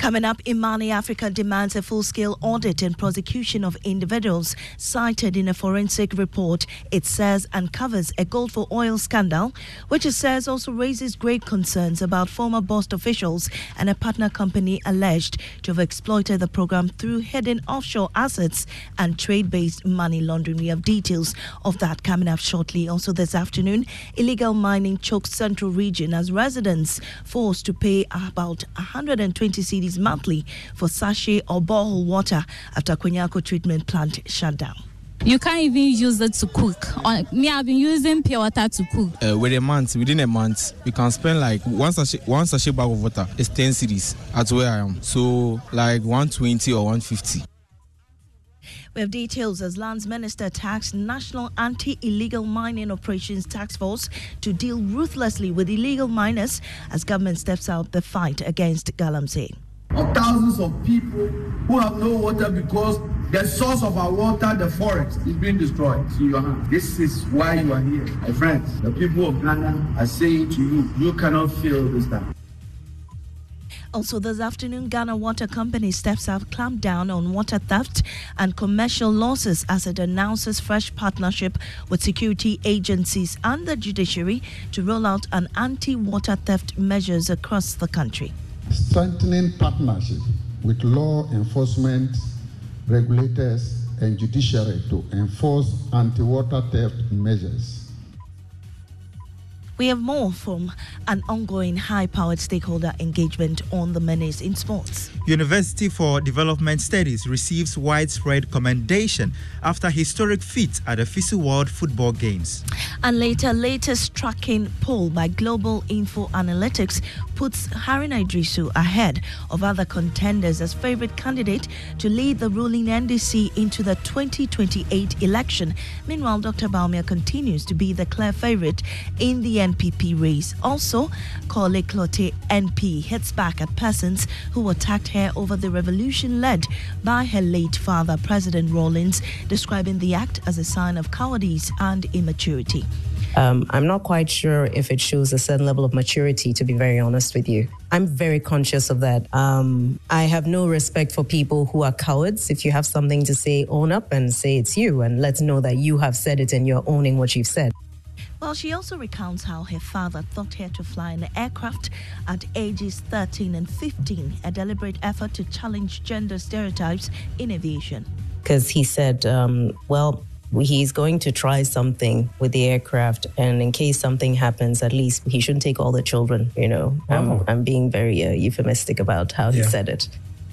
Coming up, Imani Africa demands a full-scale audit and prosecution of individuals cited in a forensic report it says uncovers a gold for oil scandal, which it says also raises great concerns about former Bost officials and a partner company alleged to have exploited the program through hidden offshore assets and trade-based money laundering. We have details of that coming up shortly. Also this afternoon, illegal mining chokes central region as residents forced to pay about 120 cedis monthly for sachet or borehole water after Konyako treatment plant shut down. You can't even use it to cook. Me, I've been using pure water to cook. Within a month, we can spend like one sachet bag of water is 10 cedis at where I am. So like 120 or 150. We have details as Lands Minister tasked National Anti-Illegal Mining Operations Task Force to deal ruthlessly with illegal miners as government steps out the fight against Galamsey. Thousands of people who have no water because the source of our water, the forest, is being destroyed in your hand. This is why you are here. My friends, the people of Ghana are saying to you, you cannot fail this time. Also this afternoon, Ghana Water Company steps up clamp down on water theft and commercial losses as it announces fresh partnership with security agencies and the judiciary to roll out an anti-water theft measures across the country. Strengthening partnership with law enforcement, regulators and judiciary to enforce anti-water theft measures. We have more from an ongoing high-powered stakeholder engagement on the menace in sports. University for Development Studies receives widespread commendation after historic feat at the FISU World Football Games. And latest tracking poll by Global Info Analytics puts Harun Idrisu ahead of other contenders as favorite candidate to lead the ruling NDC into the 2028 election. Meanwhile, Dr. Baumia continues to be the clear favorite in the NPP race. Also, Kole Klote NP hits back at persons who attacked her over the revolution led by her late father, President Rawlings, describing the act as a sign of cowardice and immaturity. I'm not quite sure if it shows a certain level of maturity, to be very honest with you. I'm very conscious of that. I have no respect for people who are cowards. If you have something to say, own up and say it's you, and let's know that you have said it and you're owning what you've said. Well, she also recounts how her father taught her to fly an aircraft at ages 13 and 15, a deliberate effort to challenge gender stereotypes in aviation. Because he said, he's going to try something with the aircraft, and in case something happens, at least he shouldn't take all the children, you know. Wow. I'm being very euphemistic about how he said it.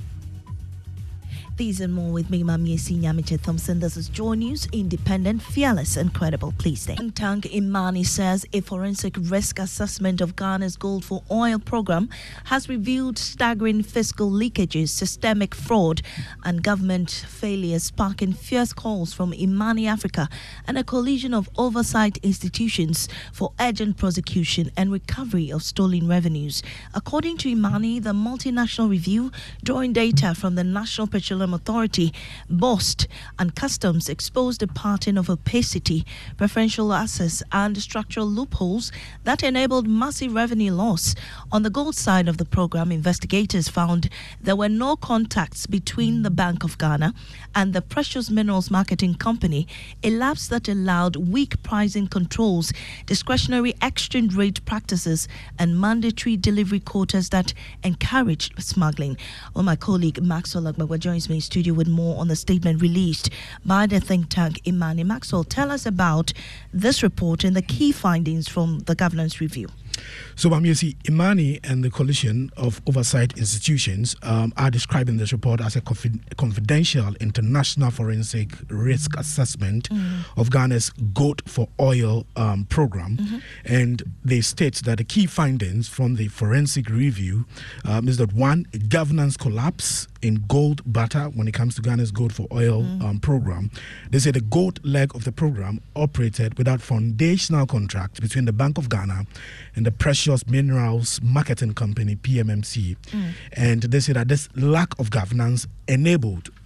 These and more with me, Mamiesi Nyamiche Thompson. This is Joy News, independent, fearless and credible. Please stay. Think tank Imani says a forensic risk assessment of Ghana's Gold for Oil program has revealed staggering fiscal leakages, systemic fraud and government failures, sparking fierce calls from Imani Africa and a coalition of oversight institutions for urgent prosecution and recovery of stolen revenues. According to Imani, the multinational review, drawing data from the National Petroleum Authority, Bost and Customs, exposed a pattern of opacity, preferential access and structural loopholes that enabled massive revenue loss. On the gold side of the program, investigators found there were no contacts between the Bank of Ghana and the Precious Minerals Marketing Company, a lapse that allowed weak pricing controls, discretionary exchange rate practices and mandatory delivery quotas that encouraged smuggling. Well, my colleague Maxwell Agbagwa joins me in studio with more on the statement released by the think tank Imani. Maxwell, tell us about this report and the key findings from the governance review. So, Mamiesi, Imani and the coalition of oversight institutions are describing this report as a confidential international forensic risk assessment of Ghana's Gold for Oil program. And they state that the key findings from the forensic review is that one, governance collapse in gold butter when it comes to Ghana's Gold for Oil program. They say the gold leg of the program operated without foundational contract between the Bank of Ghana and the Precious Minerals Marketing Company, PMMC. And they say that this lack of governance enabled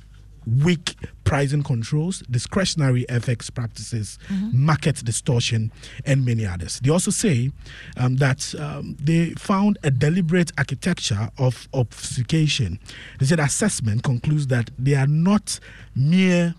weak pricing controls, discretionary FX practices, market distortion, and many others. They also say that they found a deliberate architecture of obfuscation. They said assessment concludes that these are not mere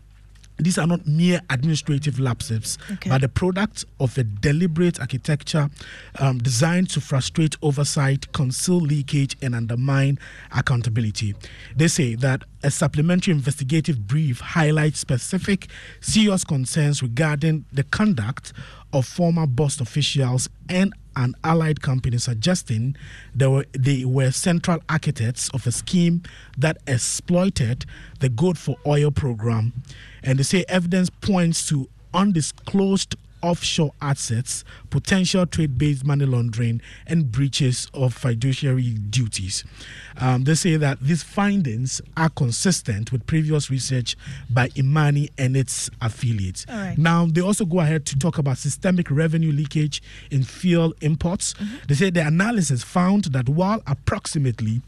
administrative lapses, but the product of a deliberate architecture designed to frustrate oversight, conceal leakage, and undermine accountability. They say that a supplementary investigative brief highlights specific serious concerns regarding the conduct of former BOST officials and an allied company, suggesting they were central architects of a scheme that exploited the Good for Oil program. And they say evidence points to undisclosed offshore assets, potential trade-based money laundering, and breaches of fiduciary duties. They say that these findings are consistent with previous research by Imani and its affiliates. Now, they also go ahead to talk about systemic revenue leakage in fuel imports. They say the analysis found that while approximately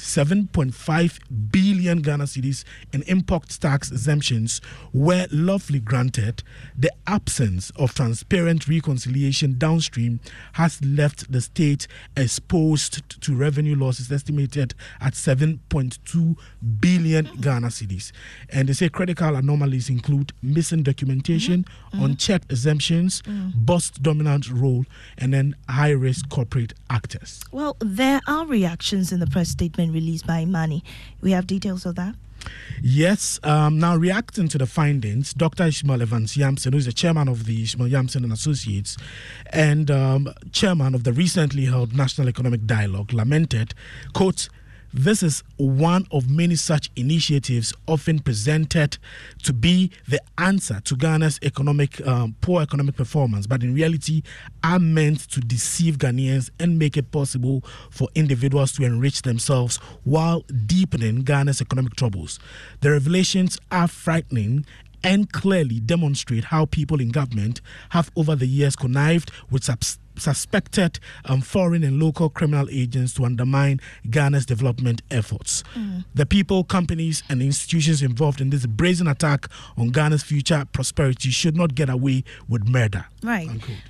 7.5 billion Ghana cedis in import tax exemptions were lawfully granted, the absence of transparent reconciliation downstream has left the state exposed to revenue losses estimated at 7.2 billion Ghana cedis. And they say critical anomalies include missing documentation, unchecked exemptions, BOST dominant role, and then high-risk corporate actors. Well, there are reactions in the press statement released by Imani. We have details of that? Yes. Now, reacting to the findings, Dr. Ishmael Evans Yamson, who is the chairman of the Ishmael Yamson and Associates and chairman of the recently held National Economic Dialogue, lamented, quote, "This is one of many such initiatives often presented to be the answer to Ghana's poor economic performance, but in reality are meant to deceive Ghanaians and make it possible for individuals to enrich themselves while deepening Ghana's economic troubles. The revelations are frightening and clearly demonstrate how people in government have over the years connived with suspected foreign and local criminal agents to undermine Ghana's development efforts. The people, companies, and institutions involved in this brazen attack on Ghana's future prosperity should not get away with murder." Right.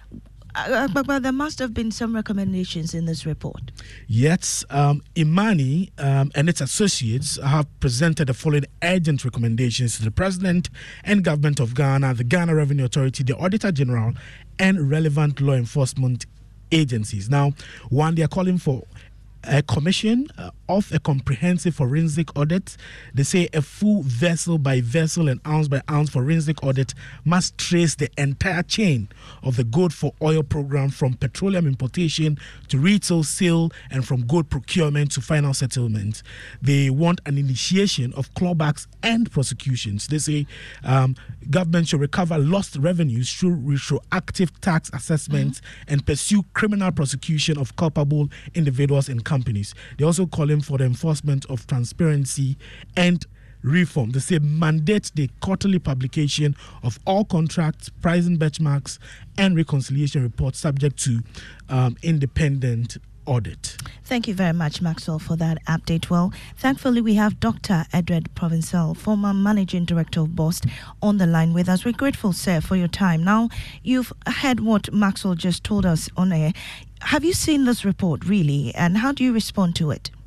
But there must have been some recommendations in this report. Yes, Imani and its associates have presented the following urgent recommendations to the President and Government of Ghana, the Ghana Revenue Authority, the Auditor General, and relevant law enforcement agencies. Now, one, they are calling for a commission of a comprehensive forensic audit. They say a full vessel by vessel and ounce by ounce forensic audit must trace the entire chain of the Good for Oil program, from petroleum importation to retail sale, and from gold procurement to final settlement. They want an initiation of clawbacks and prosecutions. They say government should recover lost revenues through retroactive tax assessments and pursue criminal prosecution of culpable individuals and companies. They're also calling for the enforcement of transparency and reform. They say mandate the quarterly publication of all contracts, pricing benchmarks, and reconciliation reports subject to independent audit. Thank you very much, Maxwell, for that update. Well, thankfully, we have Dr. Edward Provincial, former Managing Director of BOST, on the line with us. We're grateful, sir, for your time. Now, you've heard what Maxwell just told us on air. Have you seen this report, really, and how do you respond to it?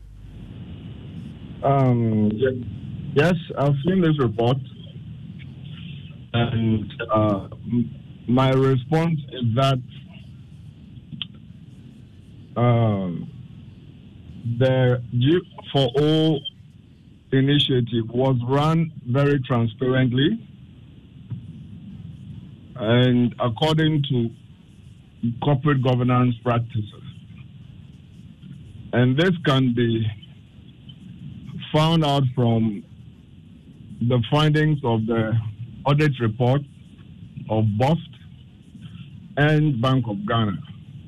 Yes, I've seen this report, and my response is that the G4O initiative was run very transparently and according to corporate governance practices. And this can be found out from the findings of the audit report of BOST and Bank of Ghana.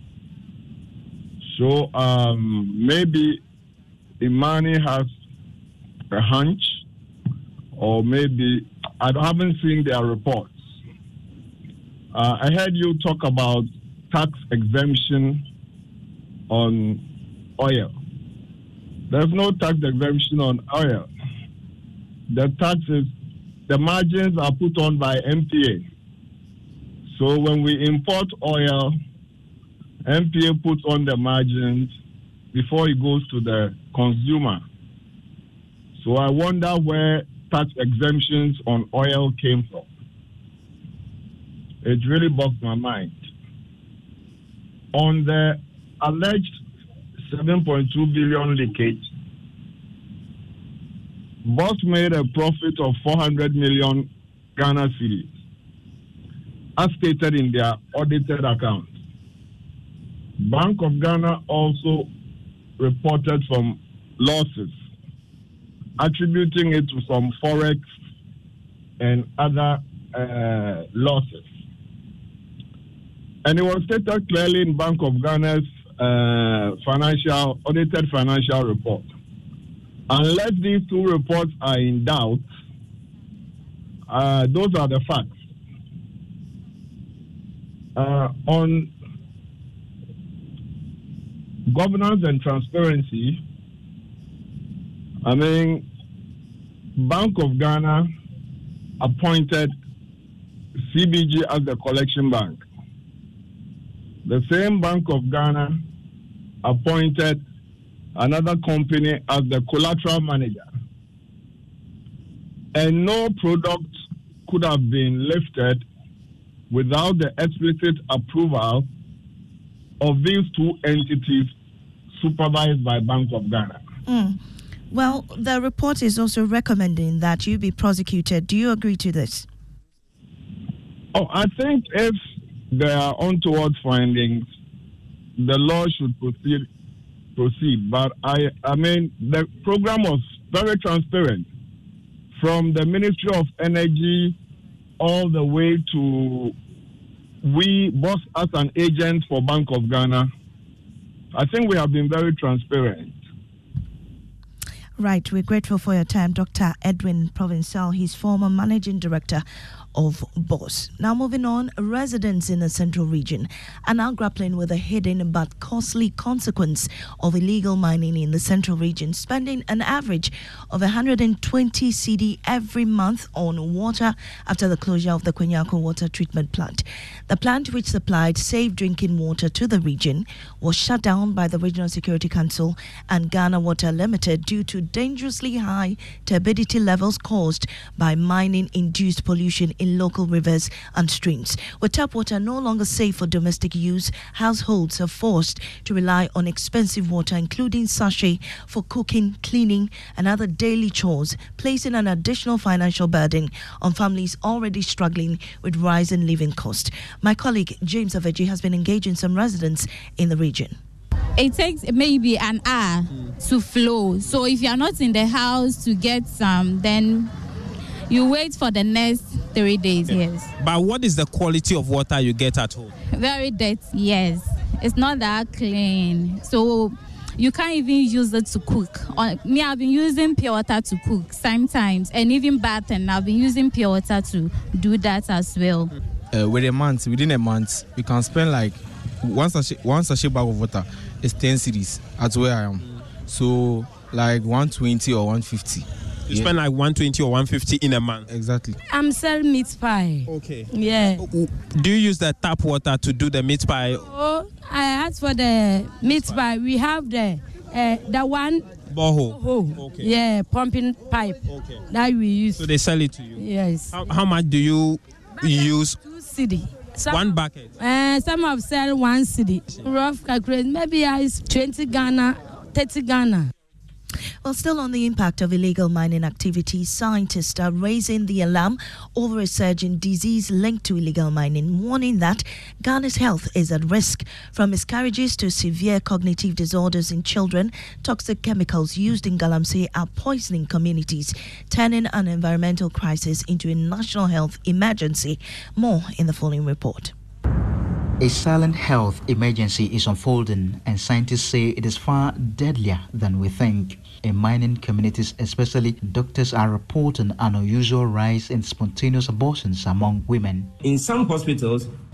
So maybe Imani has a hunch, or maybe I haven't seen their reports. I heard you talk about tax exemption on oil. There's no tax exemption on oil. the taxes, the margins are put on by MPA. So when we import oil, MPA puts on the margins before it goes to the consumer. So I wonder where tax exemptions on oil came from. It really bogged my mind. On the alleged 7.2 billion leakage, Boss made a profit of 400 million Ghana cedis, as stated in their audited accounts. Bank of Ghana also reported some losses, attributing it to some forex and other losses. And it was stated clearly in Bank of Ghana's audited financial report. Unless these two reports are in doubt, those are the facts. On governance and transparency, I mean, Bank of Ghana appointed CBG as the collection bank. The same Bank of Ghana appointed another company as the collateral manager. And no product could have been lifted without the explicit approval of these two entities supervised by Bank of Ghana. Well, the report is also recommending that you be prosecuted. Do you agree to this? Oh, I think if there are untoward findings, the law should proceed. But I mean, the program was very transparent, from the Ministry of Energy all the way to Boss as an agent for Bank of Ghana. I think we have been very transparent. Right, we're grateful for your time, Dr. Edwin Provincial. He's former managing director of Boss. Now moving on, residents in the central region are now grappling with the hidden but costly consequence of illegal mining in the central region, spending an average of 120 cedi every month on water after the closure of the Kwenyako water treatment plant. The plant, which supplied safe drinking water to the region, was shut down by the Regional Security Council and Ghana Water Limited due to dangerously high turbidity levels caused by mining-induced pollution in local rivers and streams. With tap water no longer safe for domestic use, households are forced to rely on expensive water, including sachet, for cooking, cleaning, and other daily chores, placing an additional financial burden on families already struggling with rising living costs. My colleague James Aveji has been engaging some residents in the region. It takes maybe an hour to flow. So if you are not in the house to get some, then you wait for the next 3 days, yes. But what is the quality of water you get at home? Very dirty, yes. It's not that clean. So you can't even use it to cook. Me, I've been using pure water to cook sometimes, and even bathing, I've been using pure water to do that as well. Within a month, we can spend like one sachet bag of water is 10 cedis at where I am. So like 120 or 150. You spend like 120 or 150 in a month. Exactly. I'm selling meat pie. Okay. Yeah. Do you use the tap water to do the meat pie? Oh, I asked for the meat pie. We have the one borehole. Okay. Yeah, pumping pipe. Okay. That we use. So they sell it to you. Yes. How much do you use? 2 cedi. One bucket. Some have sell 1 cedi. Rough calculation. Maybe it's 20 Ghana, 30 Ghana. Well, still on the impact of illegal mining activities, scientists are raising the alarm over a surge in disease linked to illegal mining, warning that Ghana's health is at risk. From miscarriages to severe cognitive disorders in children, toxic chemicals used in Galamsey are poisoning communities, turning an environmental crisis into a national health emergency. More in the following report. A silent health emergency is unfolding, and scientists say it is far deadlier than we think. In mining communities especially, doctors are reporting an unusual rise in spontaneous abortions among women. In some hospitals,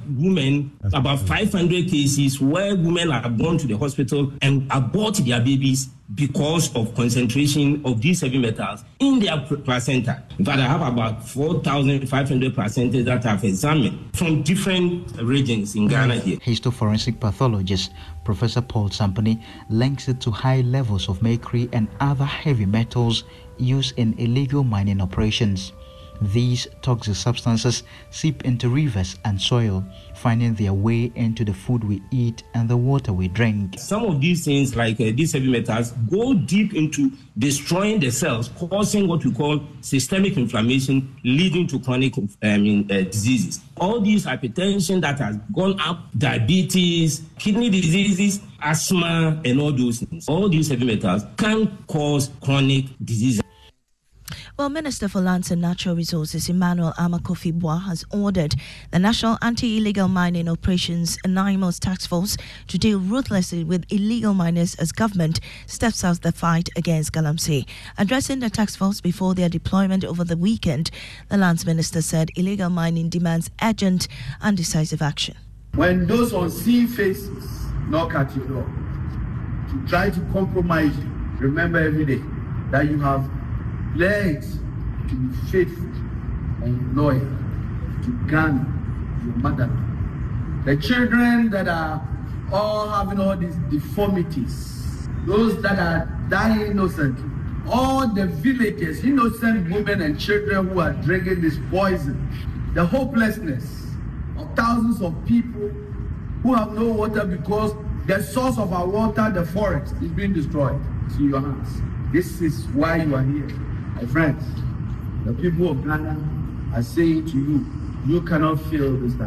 women, about 500 cases where women have gone to the hospital and abort their babies because of concentration of these heavy metals in their placenta. In fact, I have about 4,500 placentas that I've examined from different regions in Ghana here. Histoforensic pathologist Professor Paul Sampany links it to high levels of mercury and other heavy metals used in illegal mining operations. These toxic substances seep into rivers and soil, finding their way into the food we eat and the water we drink. Some of these things, like these heavy metals, go deep into destroying the cells, causing what we call systemic inflammation, leading to chronic diseases. All these hypertension that has gone up, diabetes, kidney diseases, asthma, and all those things. All these heavy metals can cause chronic diseases. Well, Minister for Lands and Natural Resources Emmanuel Amakofi-Bois has ordered the National Anti-Illegal Mining Operations NIMOS Task Force to deal ruthlessly with illegal miners as government steps out the fight against Galamsey. Addressing the task force before their deployment over the weekend, the Lands Minister said illegal mining demands urgent and decisive action. When those unseen faces knock at your door to try to compromise you, remember every day that you have pledged to be faithful and loyal to Ghana, your mother. The children that are all having all these deformities, those that are dying innocently, all the villagers, innocent women and children who are drinking this poison, the hopelessness of thousands of people who have no water because the source of our water, the forest, is being destroyed. It's in your hands. This is why you are here. My friends, the people of Ghana are saying to you, you cannot fail this time.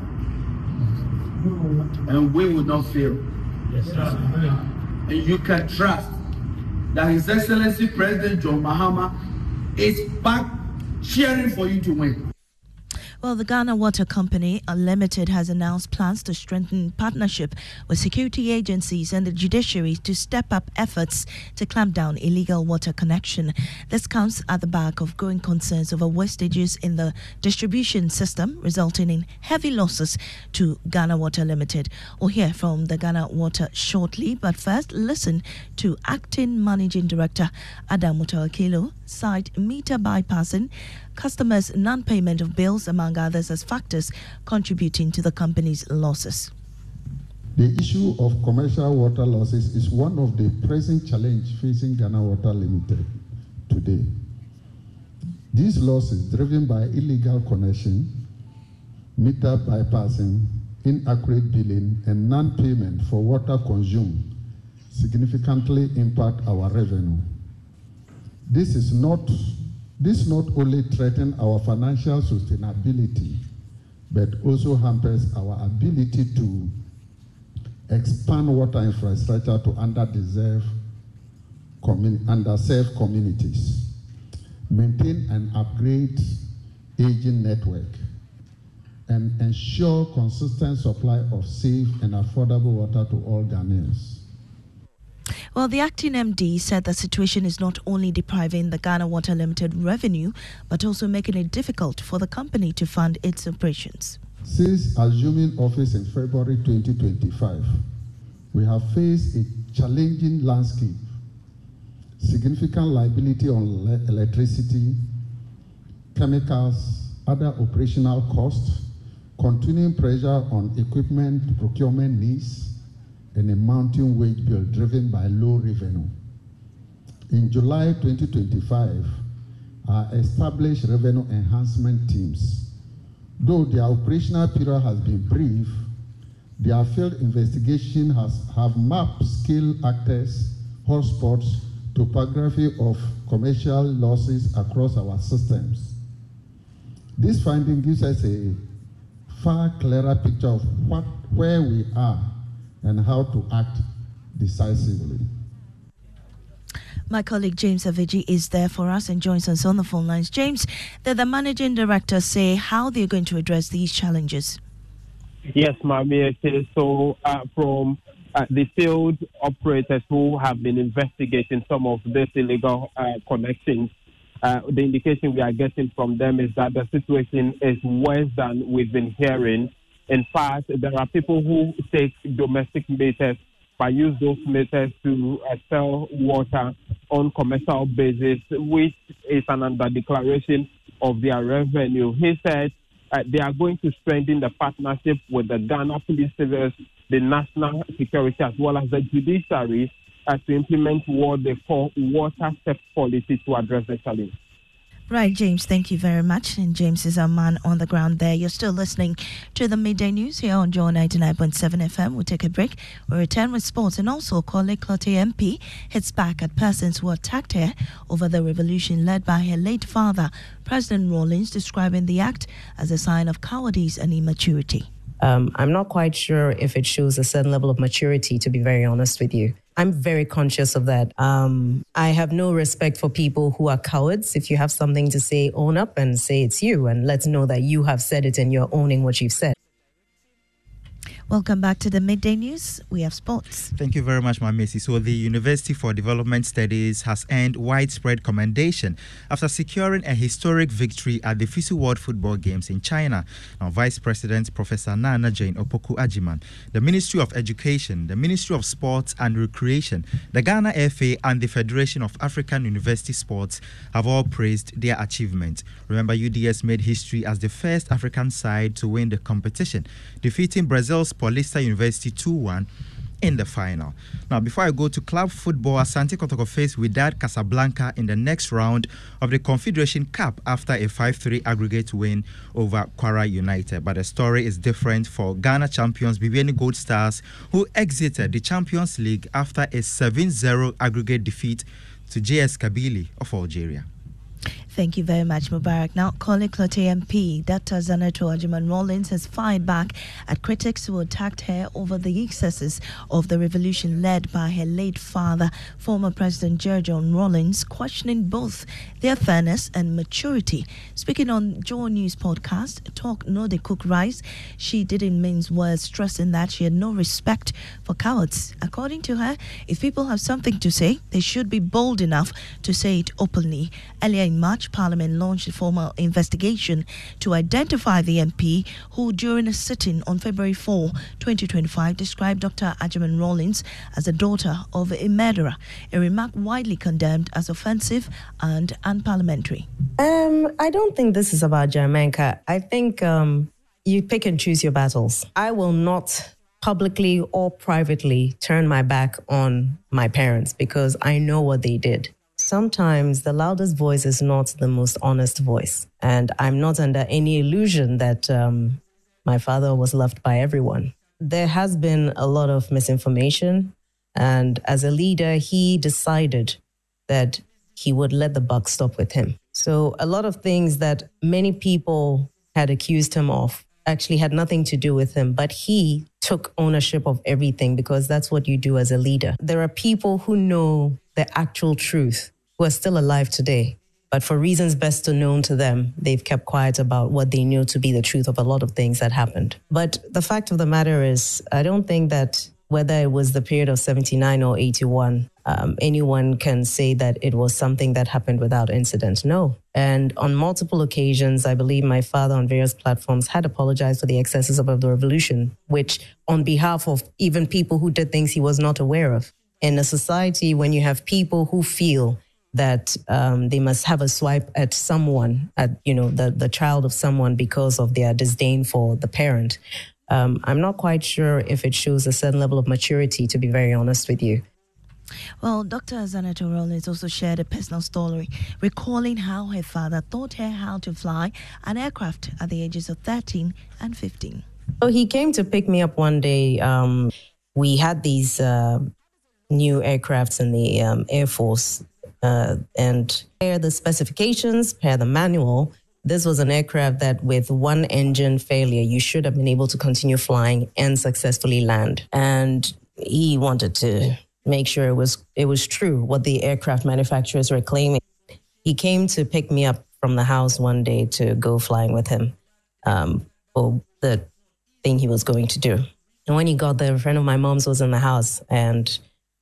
And we will not fail. Yes, and you can trust that His Excellency President John Mahama is back cheering for you to win. Well, the Ghana Water Company Limited has announced plans to strengthen partnership with security agencies and the judiciary to step up efforts to clamp down illegal water connection. This comes at the back of growing concerns over wastages in the distribution system, resulting in heavy losses to Ghana Water Limited. We'll hear from the Ghana Water shortly, but first, listen to Acting Managing Director Adam Mutawakilo cite meter bypassing, customers' non-payment of bills, among others, as factors contributing to the company's losses. The issue of commercial water losses is one of the pressing challenges facing Ghana Water Limited today. These losses, driven by illegal connection, meter bypassing, inaccurate billing, and non-payment for water consumed, significantly impact our revenue. This not only threatens our financial sustainability, but also hampers our ability to expand water infrastructure to underserved communities, maintain and upgrade aging network, and ensure consistent supply of safe and affordable water to all Ghanaians. Well, the acting MD said the situation is not only depriving the Ghana Water Limited revenue, but also making it difficult for the company to fund its operations. Since assuming office in February 2025, we have faced a challenging landscape, significant liability on electricity, chemicals, other operational costs, continuing pressure on equipment procurement needs, and a mounting wage bill driven by low revenue. In July 2025, our established revenue enhancement teams, though their operational period has been brief, their field investigation have mapped skilled actors, hotspots, topography of commercial losses across our systems. This finding gives us a far clearer picture of where we are and how to act decisively. My colleague James Aviji is there for us and joins us on the phone lines. James, did the managing director say how they're going to address these challenges? Yes, ma'am. So from the field operators who have been investigating some of these illegal connections, the indication we are getting from them is that the situation is worse than we've been hearing. In fact, there are people who take domestic meters but use those meters to sell water on commercial basis, which is an under-declaration of their revenue. He said they are going to strengthen the partnership with the Ghana Police Service, the National Security, as well as the judiciary to implement what they call water theft policy to address the challenge. Right, James, thank you very much. And James is our man on the ground there. You're still listening to the Midday News here on Joy 99.7 FM. We'll take a break. We'll return with sports. And also, Kole Klottey MP hits back at persons who attacked her over the revolution led by her late father, President Rawlings, describing the act as a sign of cowardice and immaturity. I'm not quite sure if it shows a certain level of maturity, to be very honest with you. I'm very conscious of that. I have no respect for people who are cowards. If you have something to say, own up and say it's you, and let's know that you have said it and you're owning what you've said. Welcome back to the Midday News. We have sports. Thank you very much, Mamesi. So the University for Development Studies has earned widespread commendation after securing a historic victory at the FISU World Football Games in China. Now, Vice President Professor Nana Jane Opoku-Agyeman, the Ministry of Education, the Ministry of Sports and Recreation, the Ghana FA and the Federation of African University Sports have all praised their achievement. Remember, UDS made history as the first African side to win the competition, defeating Brazil's Paulista University 2-1 in the final. Now, before I go to club football, Asante Kotoko face Wydad Casablanca in the next round of the Confederation Cup after a 5-3 aggregate win over Kwara United. But the story is different for Ghana champions Bibiani Gold Stars, who exited the Champions League after a 7-0 aggregate defeat to JS Kabylie of Algeria. Thank you very much, Mubarak. Now, Kole Klottey MP, Dr. Zaneto Agyeman-Rawlings, has fired back at critics who attacked her over the excesses of the revolution led by her late father, former President John Rawlings, questioning both their fairness and maturity. Speaking on Joy News podcast, Talk No Dey Cook Rice, she didn't mince words, stressing that she had no respect for cowards. According to her, if people have something to say, they should be bold enough to say it openly. Earlier in March, Parliament launched a formal investigation to identify the MP who, during a sitting on February 4, 2025, described Dr. Agyeman-Rawlings as a daughter of a murderer, a remark widely condemned as offensive and unparliamentary. I don't think this is about Jamaica. I think you pick and choose your battles. I will not publicly or privately turn my back on my parents because I know what they did. Sometimes the loudest voice is not the most honest voice. And I'm not under any illusion that my father was loved by everyone. There has been a lot of misinformation. And as a leader, he decided that he would let the buck stop with him. So a lot of things that many people had accused him of actually had nothing to do with him, but he took ownership of everything because that's what you do as a leader. There are people who know the actual truth who are still alive today, but for reasons best known to them, they've kept quiet about what they knew to be the truth of a lot of things that happened. But the fact of the matter is, I don't think that whether it was the period of 79 or 81, anyone can say that it was something that happened without incident. No. And on multiple occasions, I believe my father on various platforms had apologized for the excesses of the revolution, which on behalf of even people who did things he was not aware of. In a society, when you have people who feel that they must have a swipe at someone, at the child of someone because of their disdain for the parent, I'm not quite sure if it shows a certain level of maturity, to be very honest with you. Well, Dr. Zaneto Rawlings also shared a personal story, recalling how her father taught her how to fly an aircraft at the ages of 13 and 15. So he came to pick me up one day. We had these new aircrafts in the Air Force, and per the specifications, per the manual, this was an aircraft that with one engine failure, you should have been able to continue flying and successfully land. And he wanted to make sure it was true what the aircraft manufacturers were claiming. He came to pick me up from the house one day to go flying with him for the thing he was going to do. And when he got there, a friend of my mom's was in the house, and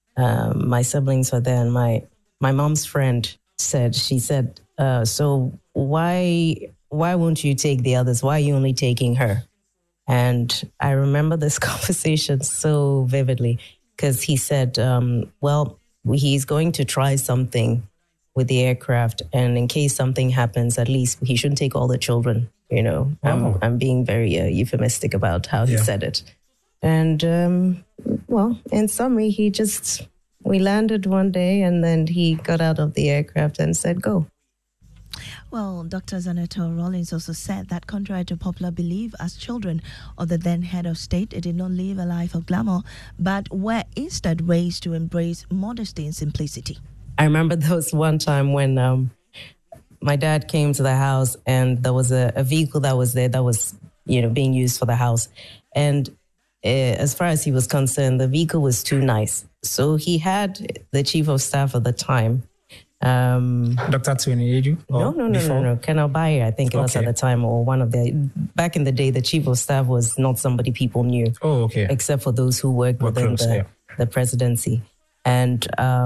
my siblings were there, and my mom's friend said, so why won't you take the others? Why are you only taking her? And I remember this conversation so vividly because he said, well, he's going to try something with the aircraft. And in case something happens, at least he shouldn't take all the children. You know, I'm being very euphemistic about how he said it. And, well, in summary, we landed one day and then he got out of the aircraft and said, go. Well, Dr. Zaneto Rawlings also said that contrary to popular belief, as children of the then head of state, they did not live a life of glamour, but were instead raised to embrace modesty and simplicity. I remember there was one time when my dad came to the house and there was a vehicle that was there that was, being used for the house. And as far as he was concerned, the vehicle was too nice. So he had the chief of staff at the time, Dr. Tony Edu? No. Colonel Bayer, I think it was at the time, or one of back in the day, the chief of staff was not somebody people knew. Oh, okay. Except for those who worked within the presidency. And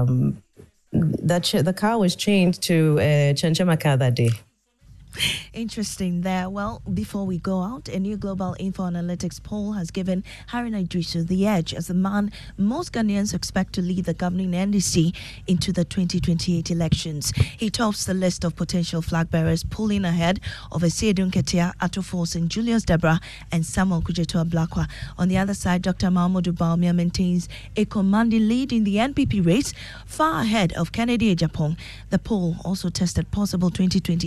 the car was changed to Chenchemaka that day. Interesting there. Well, before we go out, a new global info analytics poll has given Haruna Iddrisu the edge as the man most Ghanaians expect to lead the governing NDC into the 2028 elections. He tops the list of potential flag bearers, pulling ahead of Esiedun Ketia, Ato Forson, Julius Debra, and Samuel Kujeto Ablakwa. On the other side, Dr. Mahmoud Bawumia maintains a commanding lead in the NPP race, far ahead of Kennedy Ejapong. The poll also tested possible 2020